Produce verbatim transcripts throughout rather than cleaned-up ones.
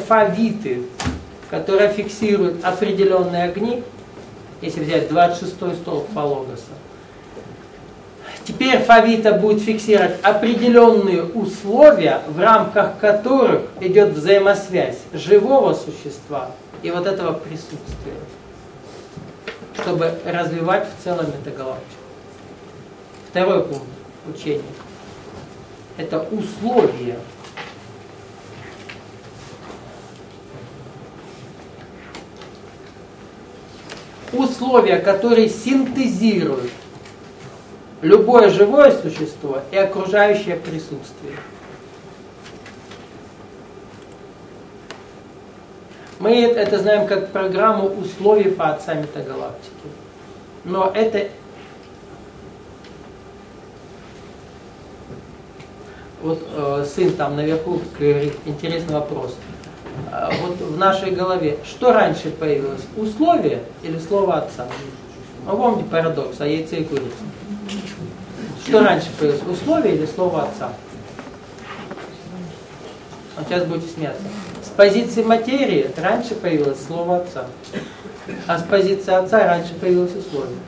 фавиты, которые фиксируют определенные огни, если взять двадцать шестой столб Фалогоса. Теперь фавита будет фиксировать определенные условия, в рамках которых идет взаимосвязь живого существа и вот этого присутствия, чтобы развивать в целом метагалактику. Второй пункт учения – это условия. Условия, которые синтезируют любое живое существо и окружающее присутствие. Мы это знаем как программу условий Творца метагалактики. Но это... Вот э, сын там наверху говорит, интересный вопрос. Э, вот в нашей голове, что раньше появилось? Условие или слово отца? Ну, помните парадокс о яйце и курице? Что раньше появилось? Условие или слово отца? Вот сейчас будете смеяться. С позиции материи раньше появилось слово отца. А с позиции отца раньше появилось условие.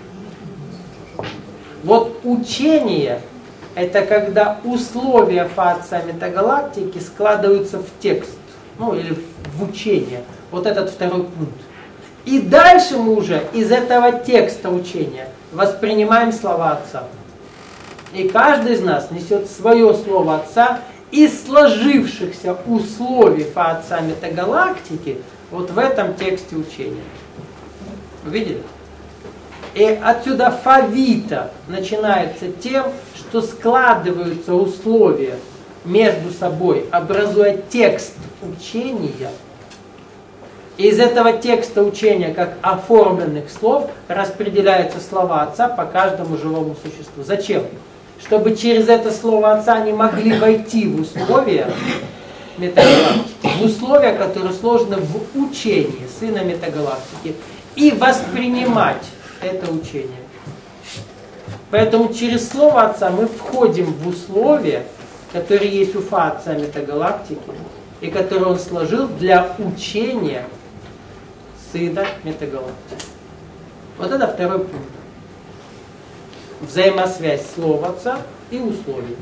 Вот учение — это когда условия Творца метагалактики складываются в текст, ну или в учение. Вот этот второй пункт. И дальше мы уже из этого текста учения воспринимаем слова Отца. И каждый из нас несет свое слово Отца из сложившихся условий Творца метагалактики вот в этом тексте учения. Вы видели? И отсюда фавита начинается тем, что складываются условия между собой, образуя текст учения. И из этого текста учения, как оформленных слов, распределяются слова Отца по каждому живому существу. Зачем? Чтобы через это слово Отца они могли войти в условия метагалактики, в условия, которые сложены в учении Сына метагалактики, и воспринимать это учение. Поэтому через слово Отца мы входим в условия, которые есть у Отца метагалактики, и которые Он сложил для учения Сына метагалактики. Вот это второй пункт. Взаимосвязь слова Отца и условий.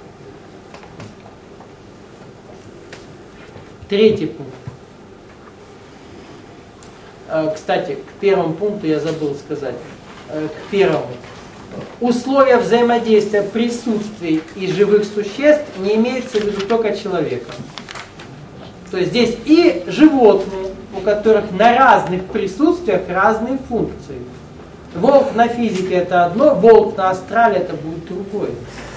Третий пункт. Кстати, к первому пункту я забыл сказать. К первому. Условия взаимодействия присутствий и живых существ не имеется в виду только человека. То есть здесь и животные, у которых на разных присутствиях разные функции. Волк на физике это одно, волк на астрале это будет другое.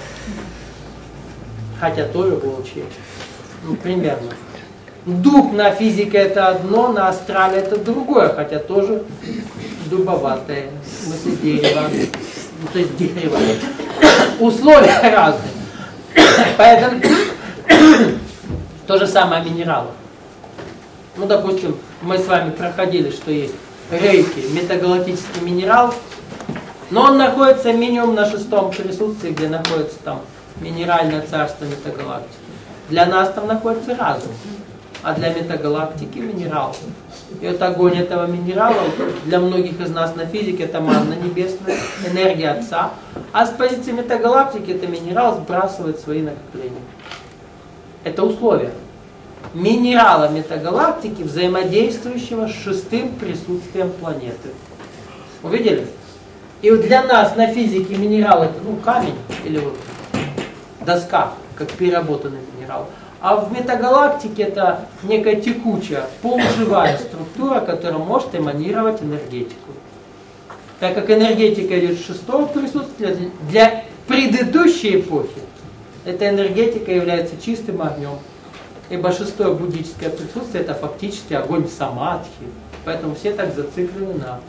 Хотя тоже волчье. Ну, примерно. Дуб на физике это одно, на астрале это другое, хотя тоже дубоватое, в смысле дерево, ну, то есть дерево. Условия разные. Поэтому то же самое минералы. Ну, допустим, мы с вами проходили, что есть рейки, метагалактический минерал, но он находится минимум на шестом присутствии, где находится там минеральное царство метагалактики. Для нас там находится разум, а для метагалактики минерал. И вот огонь этого минерала для многих из нас на физике это манна небесная, энергия Отца, а с позиции метагалактики это минерал сбрасывает свои накопления. Это условия минерала метагалактики, взаимодействующего с шестым присутствием планеты. Увидели? И вот для нас на физике минерал это ну, камень или вот доска, как переработанный минерал. А в метагалактике это некая текучая, полуживая структура, которая может эманировать энергетику. Так как энергетика идет с шестого присутствия, для предыдущей эпохи эта энергетика является чистым огнем. Ибо шестое буддическое присутствие это фактически огонь самадхи. Поэтому все так зациклены на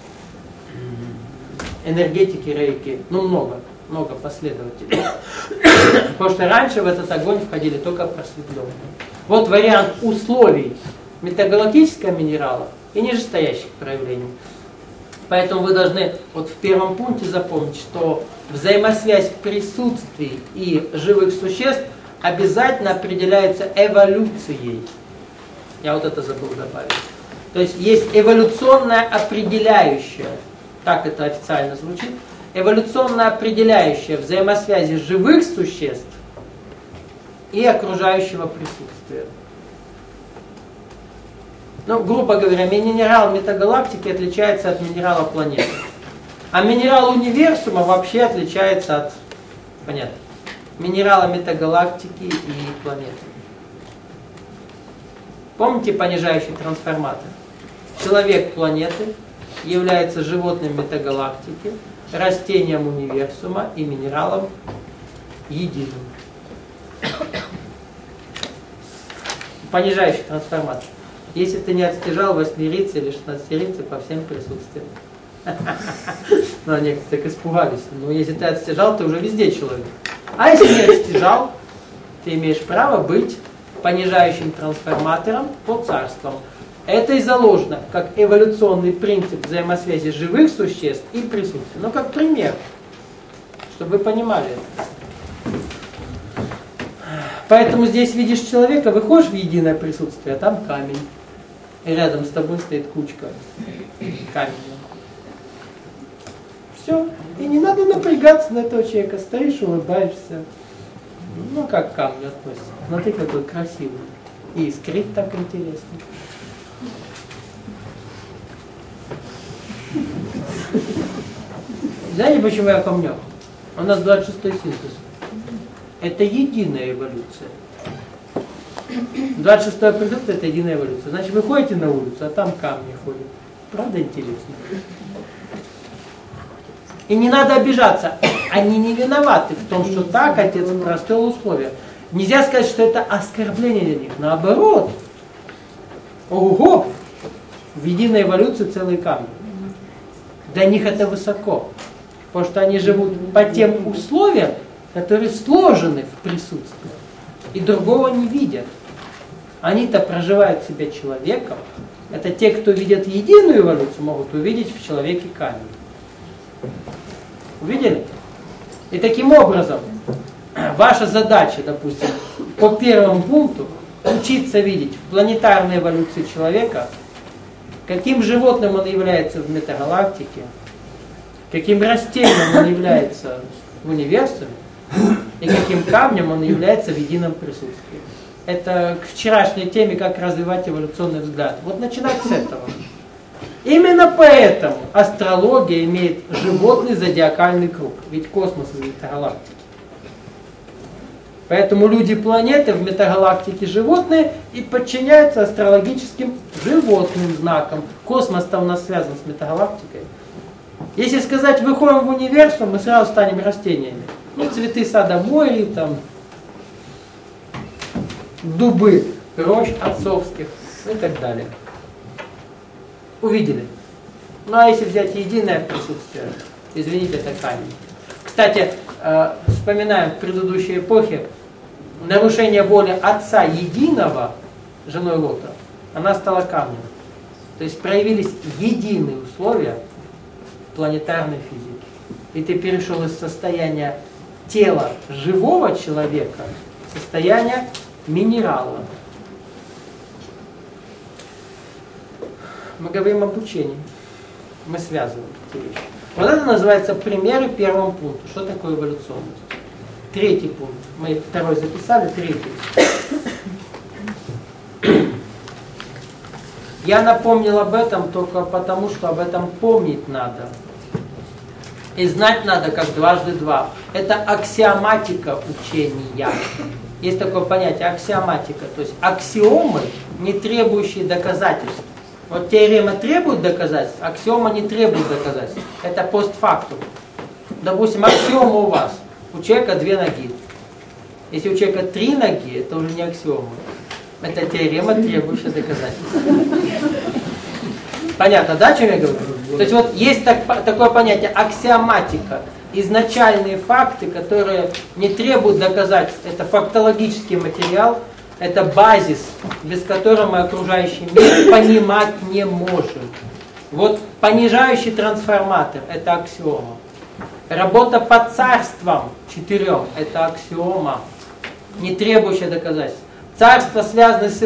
энергетике рейки. Ну много, много последователей. Потому что раньше в этот огонь входили только просветленные. Вот вариант условий метагалактического минерала и нижестоящих проявлений. Поэтому вы должны вот в первом пункте запомнить, что взаимосвязь присутствий и живых существ обязательно определяется эволюцией. Я вот это забыл добавить. То есть есть эволюционное определяющее, так это официально звучит, эволюционно определяющее взаимосвязи живых существ и окружающего присутствия. Ну, грубо говоря, минерал метагалактики отличается от минерала планеты. А минерал универсума вообще отличается от, понятно, минерала метагалактики и планеты. Помните понижающий трансформатор? Человек планеты является животным метагалактики, растением универсума и минералом единым. Понижающий трансформатор. Если ты не отстежал восьмерийцы или шестнадцатерийцы по всем присутствиям. Ну, некоторые так испугались. Но если ты отстежал, ты уже везде человек. А если не отстежал, ты имеешь право быть понижающим трансформатором по царствам. Это и заложено как эволюционный принцип взаимосвязи живых существ и присутствия. Ну, как пример, чтобы вы понимали это. Поэтому здесь видишь человека, выходишь в единое присутствие, а там камень. И рядом с тобой стоит кучка камня. Все. И не надо напрягаться на этого человека. Стоишь, улыбаешься. Ну, как к камню относится. Смотри, какой красивый. И искрит так интересно. Знаете, почему я о камнях? У нас двадцать шестой синтез. Это единая эволюция. двадцать шестое присутствие — это единая эволюция. Значит, вы ходите на улицу, а там камни ходят. Правда интересно? И не надо обижаться. Они не виноваты в том, что так отец простил условия. Нельзя сказать, что это оскорбление для них. Наоборот. Ого! В единой эволюции целые камни. Для них это высоко. Потому что они живут по тем условиям, которые сложены в присутствии. И другого не видят. Они-то проживают себя человеком. Это те, кто видят единую эволюцию, могут увидеть в человеке камень. Увидели? И таким образом, ваша задача, допустим, по первому пункту, учиться видеть в планетарной эволюции человека, каким животным он является в метагалактике, каким растением он является в универсуме, и каким камнем он является в едином присутствии. Это к вчерашней теме, как развивать эволюционный взгляд. Вот начинать с этого. Именно поэтому астрология имеет животный зодиакальный круг. Ведь космос из метагалактики. Поэтому люди планеты в метагалактике животные и подчиняются астрологическим животным знакам. Космос-то у нас связан с метагалактикой. Если сказать, выходим в универсум, мы сразу станем растениями. Ну, цветы сада моря, там, дубы рощ отцовских и так далее. Увидели. Ну, а если взять единое присутствие, извините, это камень. Кстати, э, вспоминаем в предыдущей эпохе, нарушение воли Отца Единого, женой Лота, она стала камнем. То есть проявились единые условия планетарной физики. И ты перешел из состояния тела живого человека в состояние минерала. Мы говорим об учении. Мы связываем эти вещи. Вот это называется примеры первому пункту. Что такое эволюционность? Третий пункт. Мы второй записали, третий. Я напомнил об этом только потому, что об этом помнить надо. И знать надо, как дважды два. Это аксиоматика учения. Есть такое понятие аксиоматика, то есть аксиомы, не требующие доказательств. Вот теорема требует доказательств, аксиома не требует доказательств. Это постфактум. Допустим, аксиома у вас. У человека две ноги. Если у человека три ноги, это уже не аксиома. Это теорема, требующая доказательств. Понятно, да, о чем я говорю? То есть вот есть так, такое понятие аксиоматика. Изначальные факты, которые не требуют доказательств. Это фактологический материал. Это базис, без которого мы окружающий мир понимать не можем. Вот понижающий трансформатор – это аксиома. Работа по царствам четырем – это аксиома, не требующая доказательств. Царства связаны с